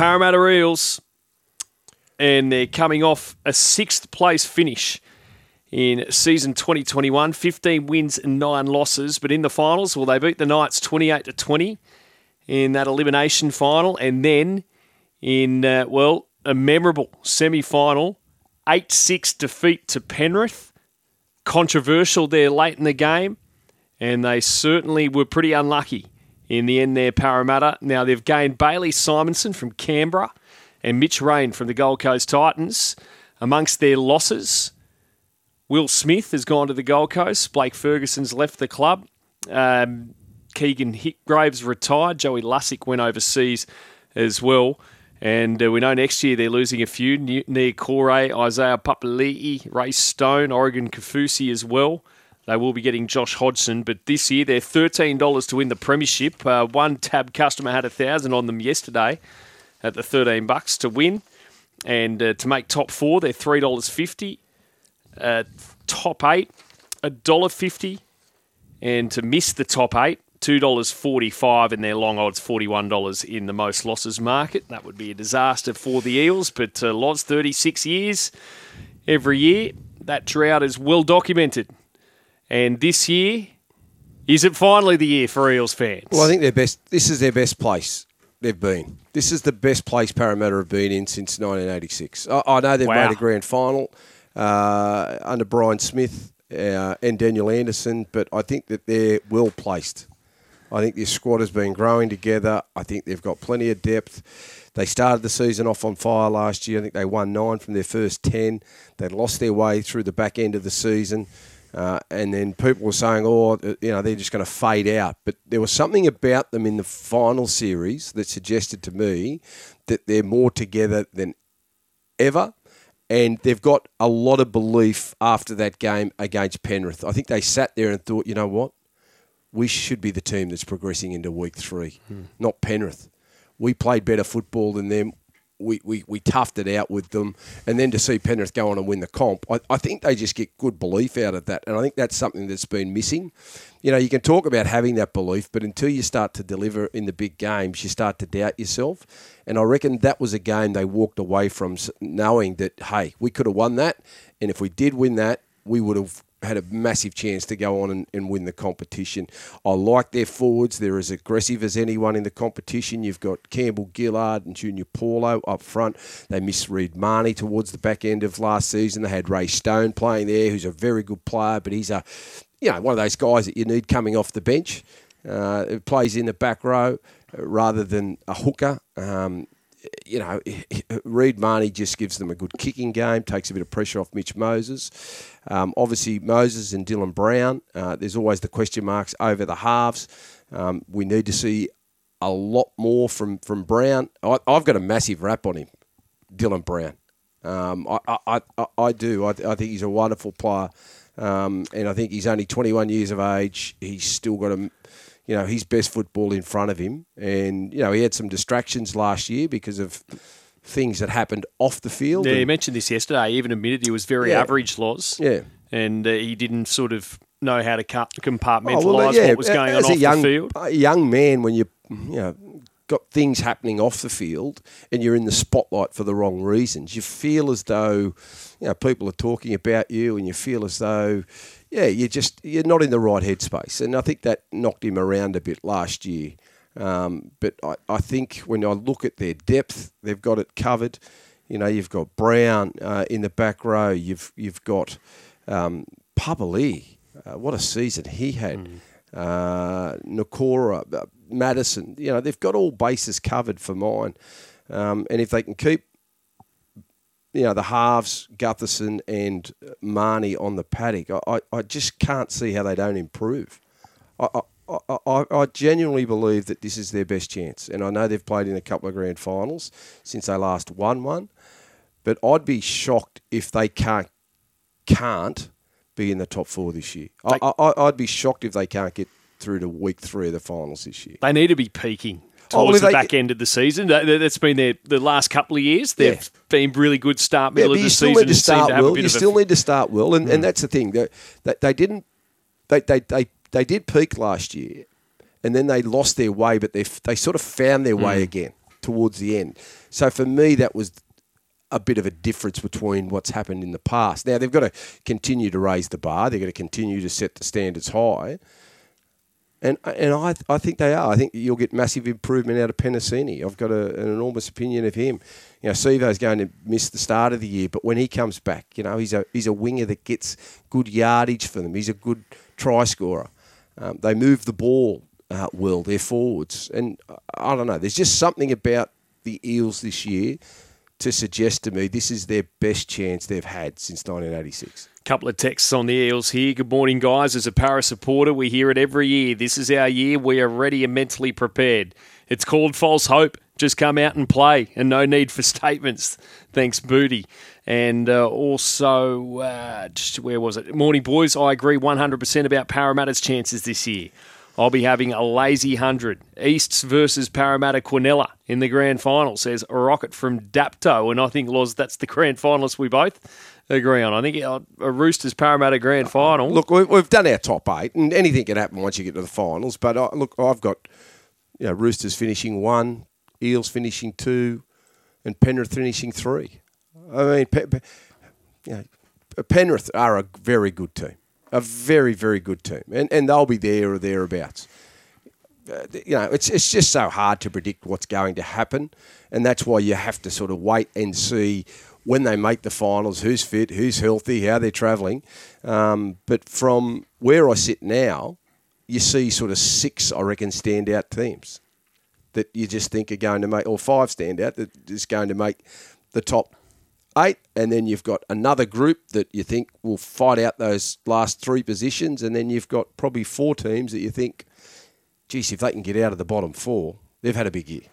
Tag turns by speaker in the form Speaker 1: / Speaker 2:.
Speaker 1: Parramatta Eels, and they're coming off a 6th place finish in season 2021, 15 wins and 9 losses. But in the finals, well, they beat the Knights 28-20 in that elimination final. And then in, a memorable semi-final, 8-6 defeat to Penrith. Controversial there late in the game. And they certainly were pretty unlucky in the end there, Parramatta. Now they've gained Bailey Simonson from Canberra and Mitch Rain from the Gold Coast Titans. Amongst their losses, Will Smith has gone to the Gold Coast. Blake Ferguson's left the club. Keegan Hicgraves retired. Joey Lussick went overseas as well. And we know next year they're losing a few. Nia Corey, Isaiah Papali'i, Ray Stone, Oregon Kafusi as well. They will be getting Josh Hodgson. But this year they're $13 to win the premiership. One Tab customer had 1,000 on them yesterday at the $13 to win. And to make top 4, they're $3.50. Top 8, $1.50. And to miss the top 8, $2.45, and their long odds $41 in the most losses market. That would be a disaster for the Eels, but Loz, 36 years every year. That drought is well documented. And this year, is it finally the year for Eels fans?
Speaker 2: Well, I think this is their best place they've been. This is the best place Parramatta have been in since 1986. I know they've made a grand final under Brian Smith and Daniel Anderson, but I think that they're well placed. I think this squad has been growing together. I think they've got plenty of depth. They started the season off on fire last year. I think they won 9 from their first 10. They lost their way through the back end of the season. And then people were saying, they're just going to fade out. But there was something about them in the final series that suggested to me that they're more together than ever. And they've got a lot of belief after that game against Penrith. I think they sat there and thought, you know what? We should be the team that's progressing into week 3, not Penrith. We played better football than them. We toughed it out with them. And then to see Penrith go on and win the comp, I think they just get good belief out of that. And I think that's something that's been missing. You know, you can talk about having that belief, but until you start to deliver in the big games, you start to doubt yourself. And I reckon that was a game they walked away from knowing that, hey, we could have won that. And if we did win that, we would have had a massive chance to go on and win the competition. I like their forwards. They're as aggressive as anyone in the competition. You've got Campbell Gillard and Junior Paulo up front. They missed Reed Marnie towards the back end of last season. They had Ray Stone playing there, who's a very good player, but he's one of those guys that you need coming off the bench. Who plays in the back row rather than a hooker. Reed Marnie just gives them a good kicking game, takes a bit of pressure off Mitch Moses. Obviously, Moses and Dylan Brown, there's always the question marks over the halves. We need to see a lot more from Brown. I've got a massive rap on him, Dylan Brown. I do. I think he's a wonderful player. And I think he's only 21 years of age. He's still got his best football in front of him. And, he had some distractions last year because of things that happened off the field.
Speaker 1: Yeah, you mentioned this yesterday. He even admitted he was very average, Loz.
Speaker 2: Yeah.
Speaker 1: And he didn't sort of know how to compartmentalise what was going on off the field.
Speaker 2: A young man, when you got things happening off the field and you're in the spotlight for the wrong reasons, you feel as though people are talking about you and you feel as though you're not in the right headspace. And I think that knocked him around a bit last year. But I think when I look at their depth, they've got it covered. You've got Brown in the back row. You've got Papali'i. What a season he had. Nakora, Madison. They've got all bases covered for mine. And if they can keep the halves, Gutherson and Marnie on the paddock, I just can't see how they don't improve. I genuinely believe that this is their best chance. And I know they've played in a couple of grand finals since they last won one. But I'd be shocked if they can't be in the top 4 this year. I'd be shocked if they can't get through to week 3 of the finals this year.
Speaker 1: They need to be peaking towards the back end of the season. That's been the last couple of years. They've been really good start, middle of the season.
Speaker 2: You still need to start well. And that's the thing. They did peak last year, and then they lost their way, but they sort of found their way again. towards the end. So for me, that was a bit of a difference between what's happened in the past. Now, they've got to continue to raise the bar. They've got to continue to set the standards high. And I think they are. I think you'll get massive improvement out of Penasini. I've got an enormous opinion of him. You know, Sivo's going to miss the start of the year, but when he comes back, you know, he's a winger that gets good yardage for them. He's a good try scorer. They move the ball well, their forwards. And I don't know, there's just something about the Eels this year to suggest to me this is their best chance they've had since 1986.
Speaker 1: Couple of texts on the Eels here. Good morning, guys. As a Para supporter, we hear it every year. This is our year. We are ready and mentally prepared. It's called false hope. Just come out and play, and no need for statements. Thanks, Booty. And also, where was it? Morning, boys. I agree 100% about Parramatta's chances this year. I'll be having a lazy 100. Easts versus Parramatta Quinella in the grand final, says a Rocket from Dapto. And I think, Loz, that's the grand finalist we both agree on. I think a Roosters Parramatta grand final.
Speaker 2: Look, we've done our top 8, and anything can happen once you get to the finals. But I've got Roosters finishing 1, Eels finishing 2, and Penrith finishing 3. I mean, Penrith are a very good team. A very, very good team. And they'll be there or thereabouts. It's just so hard to predict what's going to happen. And that's why you have to sort of wait and see when they make the finals, who's fit, who's healthy, how they're travelling. But from where I sit now, you see sort of 6, I reckon, standout teams that you just think are going to make, or 5 standout that is going to make the top 8, and then you've got another group that you think will fight out those last 3 positions, and then you've got probably 4 teams that you think, geez, if they can get out of the bottom 4, they've had a big year.